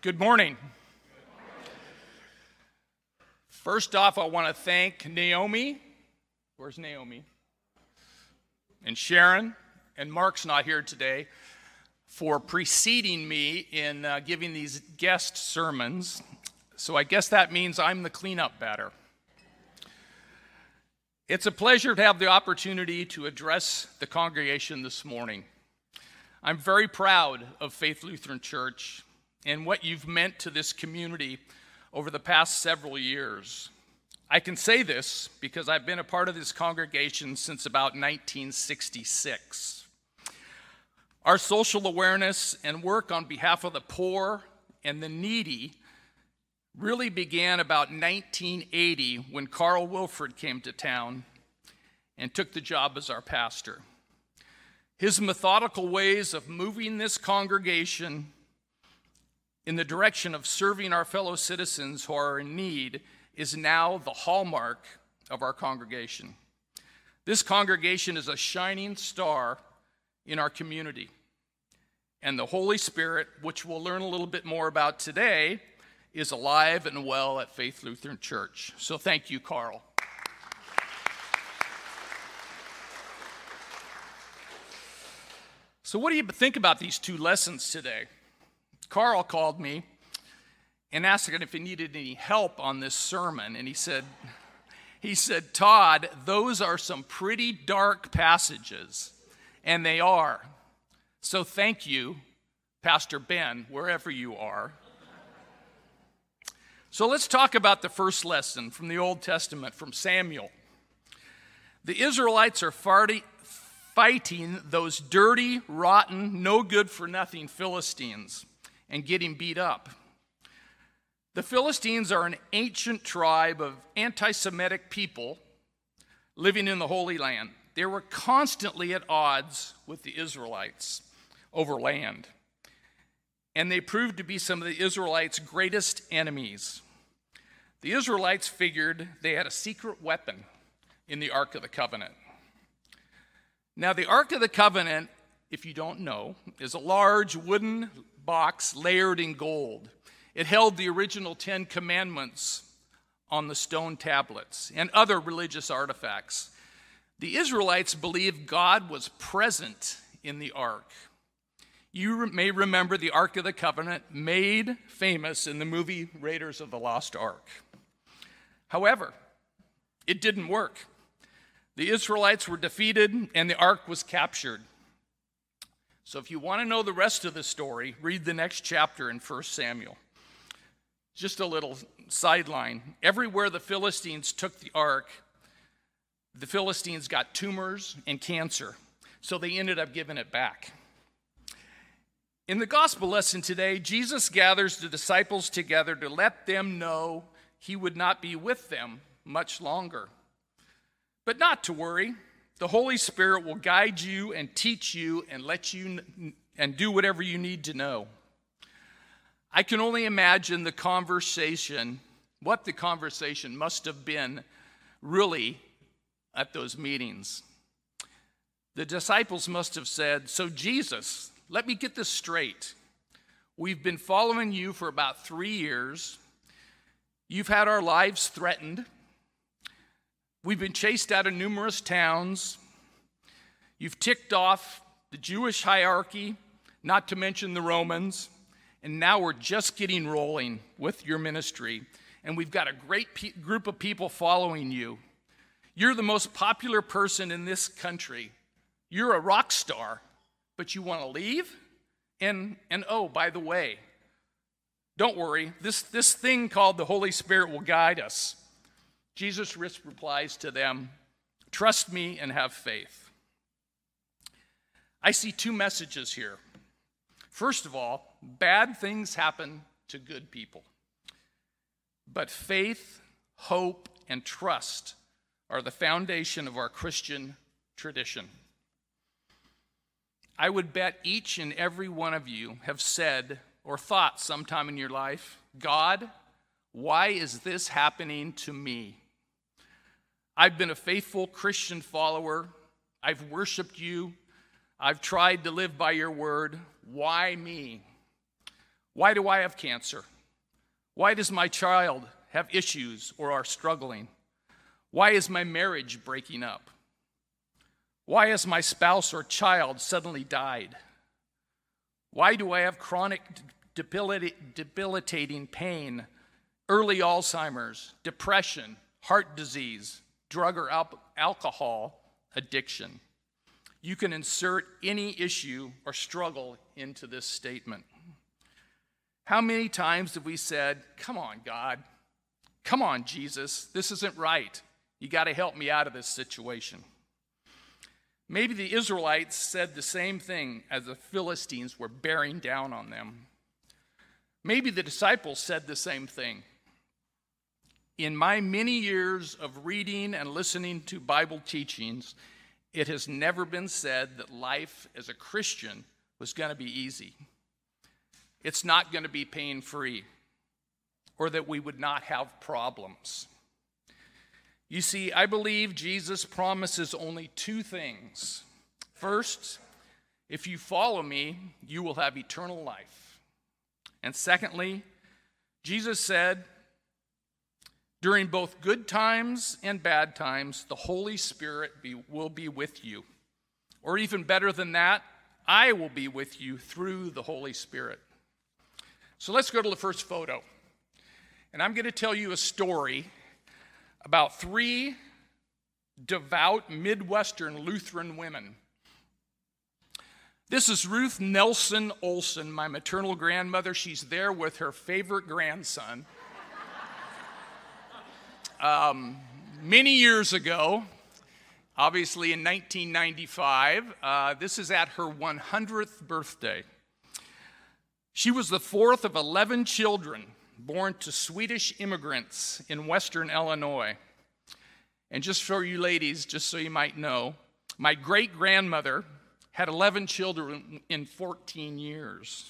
Good morning. First off, I want to thank Naomi. Where's Naomi? And Sharon, and Mark's not here today, for preceding me in giving these guest sermons. So I guess that means I'm the cleanup batter. It's a pleasure to have the opportunity to address the congregation this morning. I'm very proud of Faith Lutheran Church and what you've meant to this community over the past several years. I can say this because I've been a part of this congregation since about 1966. Our social awareness and work on behalf of the poor and the needy really began about 1980 when Carl Wilford came to town and took the job as our pastor. His methodical ways of moving this congregation in the direction of serving our fellow citizens who are in need is now the hallmark of our congregation. This congregation is a shining star in our community. And the Holy Spirit, which we'll learn a little bit more about today, is alive and well at Faith Lutheran Church. So thank you, Carl. So what do you think about these two lessons today? Carl called me and asked if he needed any help on this sermon. And he said, Todd, those are some pretty dark passages. And they are. So thank you, Pastor Ben, wherever you are. So let's talk about the first lesson from the Old Testament, from Samuel. The Israelites are fighting those dirty, rotten, no good for nothing Philistines and getting beat up. The Philistines are an ancient tribe of anti-Semitic people living in the Holy Land. They were constantly at odds with the Israelites over land. And they proved to be some of the Israelites' greatest enemies. The Israelites figured they had a secret weapon in the Ark of the Covenant. Now, the Ark of the Covenant, if you don't know, is a large wooden box layered in gold. It held the original 10 Commandments on the stone tablets and other religious artifacts. The Israelites believed God was present in the Ark. You may remember the Ark of the Covenant made famous in the movie Raiders of the Lost Ark. However, it didn't work. The Israelites were defeated and the Ark was captured. So if you want to know the rest of the story, read the next chapter in 1 Samuel. Just a little sideline. Everywhere the Philistines took the Ark, the Philistines got tumors and cancer. So they ended up giving it back. In the gospel lesson today, Jesus gathers the disciples together to let them know he would not be with them much longer. But not to worry. The Holy Spirit will guide you and teach you and let you and do whatever you need to know. I can only imagine what the conversation must have been really at those meetings. The disciples must have said, "So Jesus, let me get this straight. We've been following you for about 3 years. You've had our lives threatened. We've been chased out of numerous towns. You've ticked off the Jewish hierarchy, not to mention the Romans. And now we're just getting rolling with your ministry. And we've got a great group of people following you. You're the most popular person in this country. You're a rock star, but you want to leave? And oh, by the way, don't worry. This thing called the Holy Spirit will guide us." Jesus replies to them, "Trust me and have faith." I see two messages here. First of all, bad things happen to good people. But faith, hope, and trust are the foundation of our Christian tradition. I would bet each and every one of you have said or thought sometime in your life, "God, why is this happening to me? I've been a faithful Christian follower. I've worshiped you. I've tried to live by your word. Why me? Why do I have cancer? Why does my child have issues or are struggling? Why is my marriage breaking up? Why has my spouse or child suddenly died? Why do I have chronic debilitating pain, early Alzheimer's, depression, heart disease, drug or alcohol addiction? You can insert any issue or struggle into this statement. How many times have we said, come on, God, come on, Jesus, this isn't right. You got to help me out of this situation. Maybe the Israelites said the same thing as the Philistines were bearing down on them. Maybe the disciples said the same thing. In my many years of reading and listening to Bible teachings, it has never been said that life as a Christian was going to be easy. It's not going to be pain-free, or that we would not have problems. You see, I believe Jesus promises only two things. First, if you follow me, you will have eternal life. And secondly, Jesus said, during both good times and bad times, the Holy Spirit will be with you. Or even better than that, I will be with you through the Holy Spirit. So let's go to the first photo. And I'm going to tell you a story about three devout Midwestern Lutheran women. This is Ruth Nelson Olson, my maternal grandmother. She's there with her favorite grandson. Many years ago, obviously in 1995, this is at her 100th birthday. She was the fourth of 11 children born to Swedish immigrants in Western Illinois. And just for you ladies, just so you might know, my great-grandmother had 11 children in 14 years.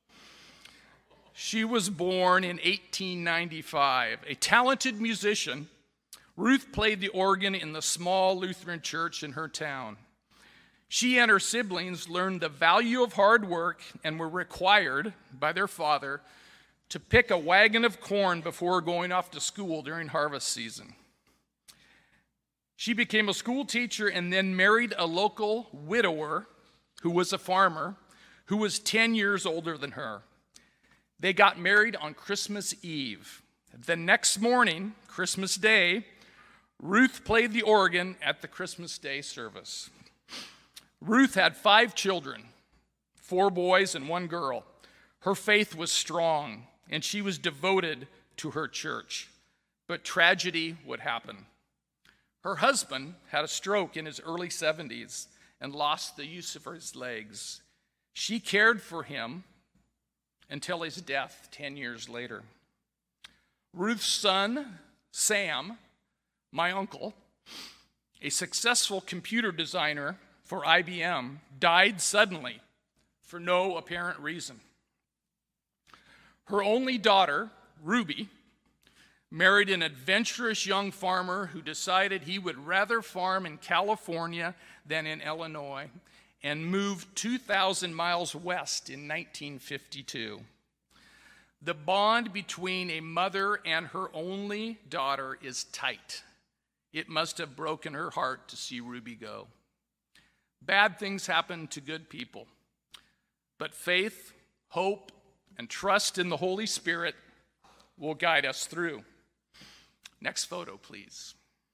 She was born in 1895. A talented musician, Ruth played the organ in the small Lutheran church in her town. She and her siblings learned the value of hard work and were required by their father to pick a wagon of corn before going off to school during harvest season. She became a school teacher and then married a local widower who was a farmer who was 10 years older than her. They got married on Christmas Eve. The next morning, Christmas Day, Ruth played the organ at the Christmas Day service. Ruth had 5 children, 4 boys and 1 girl. Her faith was strong, and she was devoted to her church. But tragedy would happen. Her husband had a stroke in his early 70s and lost the use of his legs. She cared for him until his death 10 years later. Ruth's son, Sam, my uncle, a successful computer designer for IBM, died suddenly for no apparent reason. Her only daughter, Ruby, married an adventurous young farmer who decided he would rather farm in California than in Illinois, and moved 2,000 miles west in 1952. The bond between a mother and her only daughter is tight. It must have broken her heart to see Ruby go. Bad things happen to good people, but faith, hope, and trust in the Holy Spirit will guide us through. Next photo, please.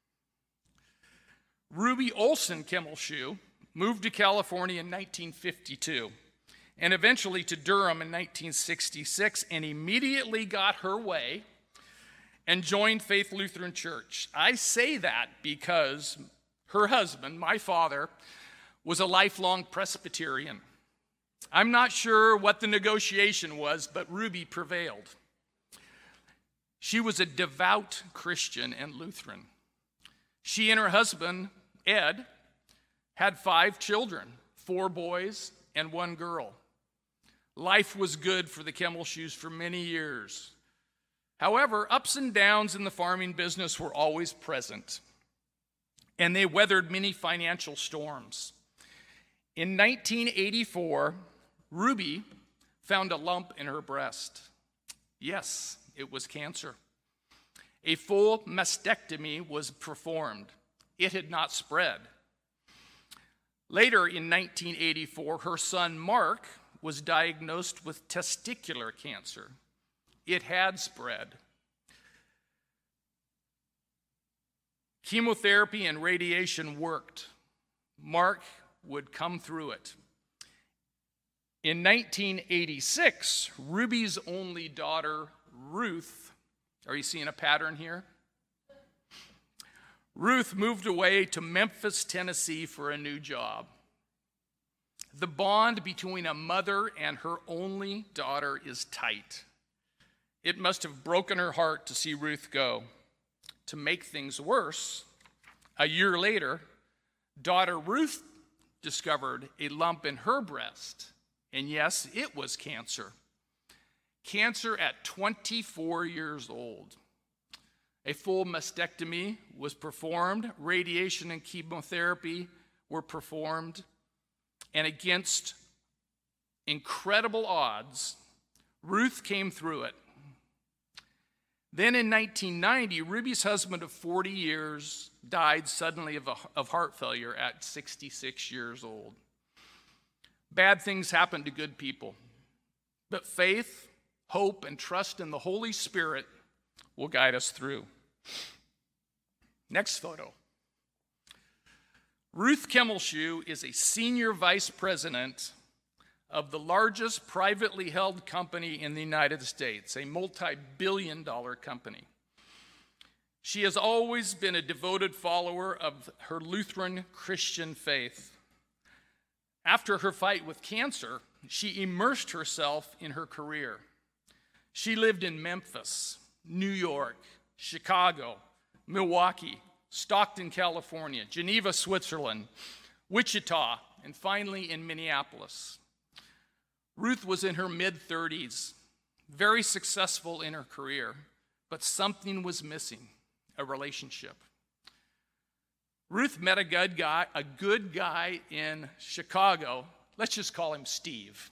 Ruby Olson Kimmelshoe moved to California in 1952 and eventually to Durham in 1966 and immediately got her way and joined Faith Lutheran Church. I say that because her husband, my father, was a lifelong Presbyterian. I'm not sure what the negotiation was, but Ruby prevailed. She was a devout Christian and Lutheran. She and her husband, Ed, had 5 children, 4 boys and 1 girl. Life was good for the Kimmelshoes for many years. However, ups and downs in the farming business were always present, and they weathered many financial storms. In 1984, Ruby found a lump in her breast. Yes, it was cancer. A full mastectomy was performed. It had not spread. Later in 1984, her son Mark was diagnosed with testicular cancer. It had spread. Chemotherapy and radiation worked. Mark would come through it. In 1986, Ruby's only daughter, Ruth, are you seeing a pattern here? Ruth moved away to Memphis, Tennessee for a new job. The bond between a mother and her only daughter is tight. It must have broken her heart to see Ruth go. To make things worse, a year later, daughter Ruth discovered a lump in her breast. And yes, it was cancer. Cancer at 24 years old. A full mastectomy was performed. Radiation and chemotherapy were performed. And against incredible odds, Ruth came through it. Then in 1990, Ruby's husband of 40 years died suddenly of heart failure at 66 years old. Bad things happen to good people, but faith, hope, and trust in the Holy Spirit will guide us through. Next photo. Ruth Kemmelshoe is a senior vice president of the largest privately held company in the United States, a multi-billion-dollar company. She has always been a devoted follower of her Lutheran Christian faith. After her fight with cancer, she immersed herself in her career. She lived in Memphis, New York, Chicago, Milwaukee, Stockton, California, Geneva, Switzerland, Wichita, and finally in Minneapolis. Ruth was in her mid-30s, very successful in her career, but something was missing, a relationship. Ruth met a good guy in Chicago. Let's just call him Steve.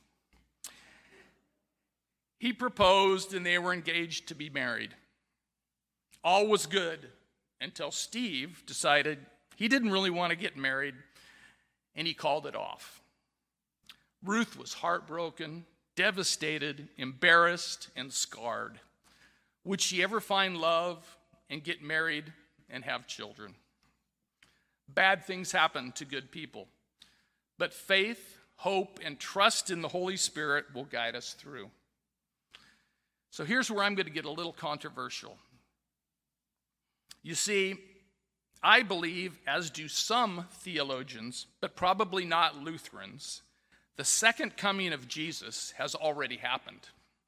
He proposed and they were engaged to be married. All was good until Steve decided he didn't really want to get married and he called it off. Ruth was heartbroken, devastated, embarrassed, and scarred. Would she ever find love and get married and have children? Bad things happen to good people, but faith, hope, and trust in the Holy Spirit will guide us through. So here's where I'm going to get a little controversial. You see, I believe, as do some theologians, but probably not Lutherans, the second coming of Jesus has already happened.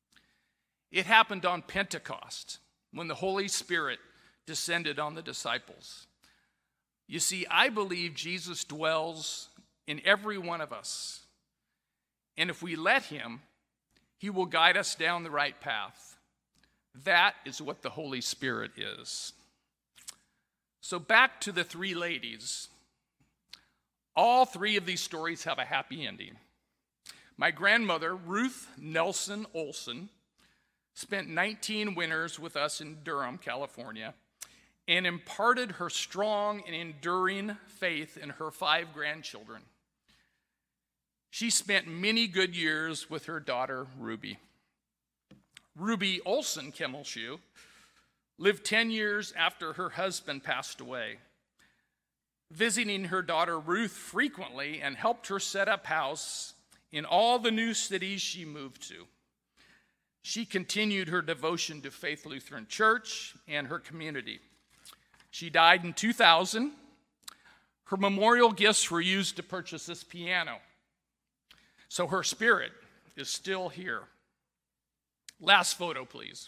It happened on Pentecost when the Holy Spirit descended on the disciples. You see, I believe Jesus dwells in every one of us. And if we let him, he will guide us down the right path. That is what the Holy Spirit is. So back to the three ladies. All three of these stories have a happy ending. My grandmother, Ruth Nelson Olson, spent 19 winters with us in Durham, California, and imparted her strong and enduring faith in her 5 grandchildren. She spent many good years with her daughter, Ruby. Ruby Olson Kemmelshoe lived 10 years after her husband passed away, visiting her daughter Ruth frequently and helped her set up house in all the new cities she moved to. She continued her devotion to Faith Lutheran Church and her community. She died in 2000. Her memorial gifts were used to purchase this piano. So her spirit is still here. Last photo, please.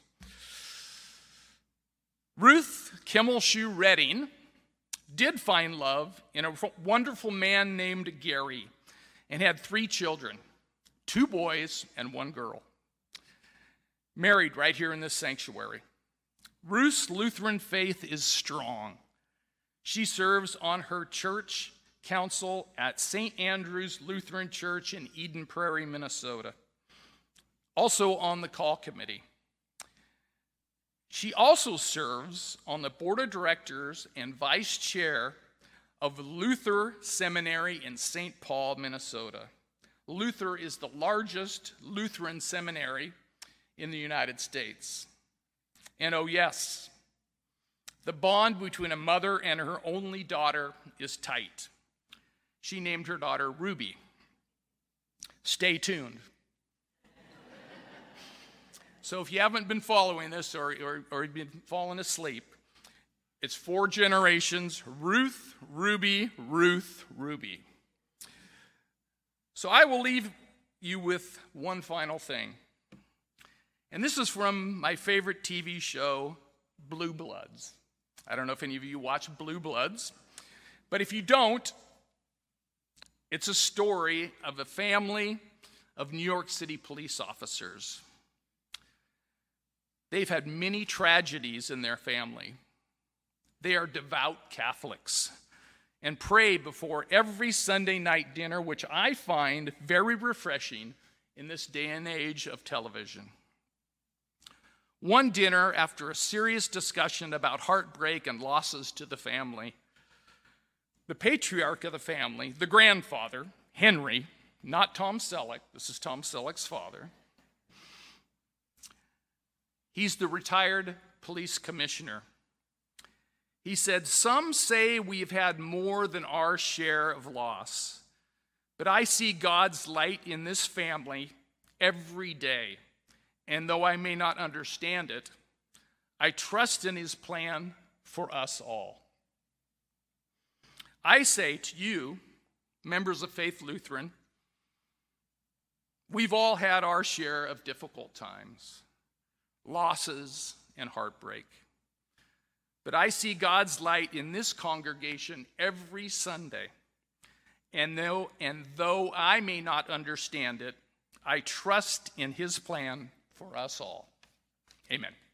Ruth Kemmelshoe Redding did find love in a wonderful man named Gary and had 3 children, 2 boys and 1 girl. Married right here in this sanctuary. Ruth's Lutheran faith is strong. She serves on her church council at St. Andrew's Lutheran Church in Eden Prairie, Minnesota. also on the call committee. She also serves on the board of directors and vice chair of Luther Seminary in St. Paul, Minnesota. Luther is the largest Lutheran seminary in the United States. And oh yes, the bond between a mother and her only daughter is tight. She named her daughter Ruby. Stay tuned. So if you haven't been following this or you've been falling asleep, it's 4 generations: Ruth, Ruby, Ruth, Ruby. So I will leave you with one final thing. And this is from my favorite TV show, Blue Bloods. I don't know if any of you watch Blue Bloods, but if you don't, it's a story of a family of New York City police officers. They've had many tragedies in their family. They are devout Catholics and pray before every Sunday night dinner, which I find very refreshing in this day and age of television. One dinner, after a serious discussion about heartbreak and losses to the family, the patriarch of the family, the grandfather, Henry, not Tom Selleck, this is Tom Selleck's father, he's the retired police commissioner. He said, "Some say we've had more than our share of loss, but I see God's light in this family every day. And though I may not understand it, I trust in his plan for us all." I say to you, members of Faith Lutheran, we've all had our share of difficult times, losses, and heartbreak. But I see God's light in this congregation every Sunday. And though I may not understand it, I trust in his plan for us all. Amen.